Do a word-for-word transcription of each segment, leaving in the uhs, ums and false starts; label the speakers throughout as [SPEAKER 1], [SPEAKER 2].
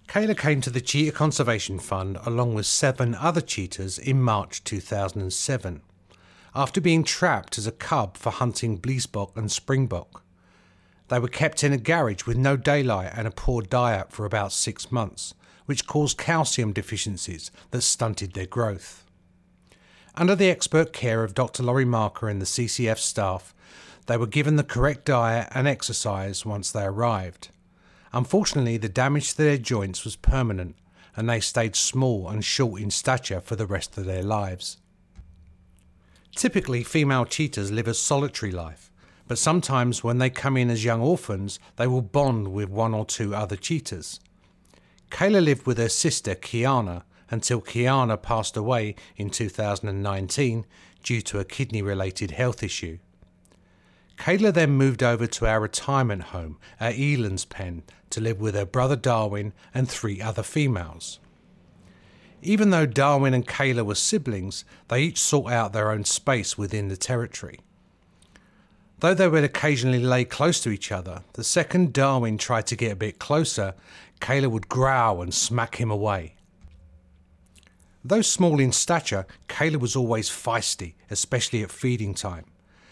[SPEAKER 1] Kayla came to the Cheetah Conservation Fund along with seven other cheetahs in March two thousand seven, after being trapped as a cub for hunting bleesbok and springbok. They were kept in a garage with no daylight and a poor diet for about six months, which caused calcium deficiencies that stunted their growth. Under the expert care of Doctor Laurie Marker and the C C F staff, they were given the correct diet and exercise once they arrived. Unfortunately, the damage to their joints was permanent, and they stayed small and short in stature for the rest of their lives. Typically, female cheetahs live a solitary life, but sometimes when they come in as young orphans, they will bond with one or two other cheetahs. Kayla lived with her sister Kiana until Kiana passed away in two thousand nineteen due to a kidney-related health issue. Kayla then moved over to our retirement home at Eland's Pen to live with her brother Darwin and three other females. Even though Darwin and Kayla were siblings, they each sought out their own space within the territory. Though they would occasionally lay close to each other, the second Darwin tried to get a bit closer, Kayla would growl and smack him away. Though small in stature, Kayla was always feisty, especially at feeding time.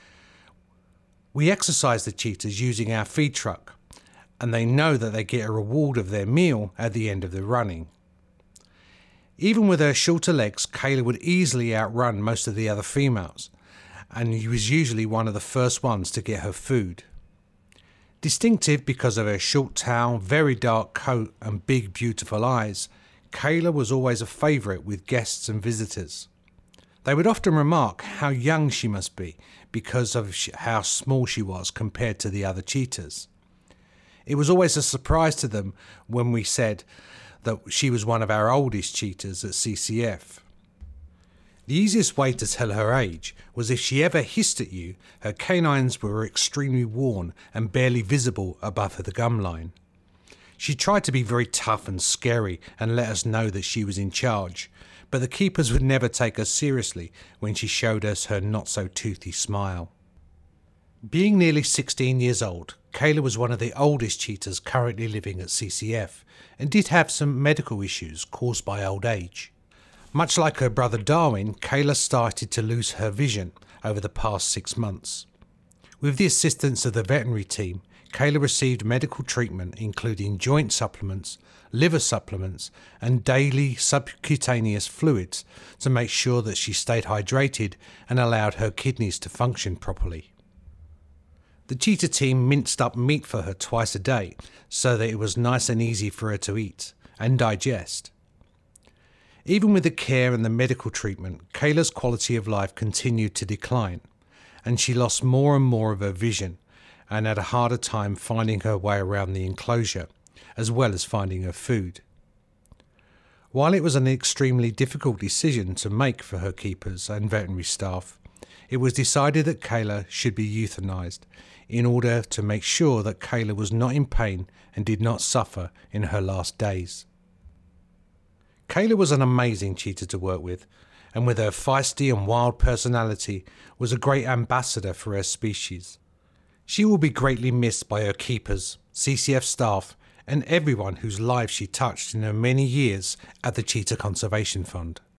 [SPEAKER 1] We exercise the cheetahs using our feed truck, and they know that they get a reward of their meal at the end of the running. Even with her shorter legs, Kayla would easily outrun most of the other females, and he was usually one of the first ones to get her food. Distinctive because of her short tail, very dark coat and big beautiful eyes, Kayla was always a favourite with guests and visitors. They would often remark how young she must be because of how small she was compared to the other cheetahs. It was always a surprise to them when we said that she was one of our oldest cheetahs at C C F. The easiest way to tell her age was if she ever hissed at you, her canines were extremely worn and barely visible above the gum line. She tried to be very tough and scary and let us know that she was in charge, but the keepers would never take her seriously when she showed us her not-so-toothy smile. Being nearly sixteen years old, Kayla was one of the oldest cheetahs currently living at C C F and did have some medical issues caused by old age. Much like her brother Darwin, Kayla started to lose her vision over the past six months. With the assistance of the veterinary team, Kayla received medical treatment including joint supplements, liver supplements and daily subcutaneous fluids to make sure that she stayed hydrated and allowed her kidneys to function properly. The cheetah team minced up meat for her twice a day so that it was nice and easy for her to eat and digest. Even with the care and the medical treatment, Kayla's quality of life continued to decline, and she lost more and more of her vision and had a harder time finding her way around the enclosure, as well as finding her food. While it was an extremely difficult decision to make for her keepers and veterinary staff, it was decided that Kayla should be euthanized in order to make sure that Kayla was not in pain and did not suffer in her last days. Kayla was an amazing cheetah to work with, and with her feisty and wild personality was a great ambassador for her species. She will be greatly missed by her keepers, C C F staff, and everyone whose lives she touched in her many years at the Cheetah Conservation Fund.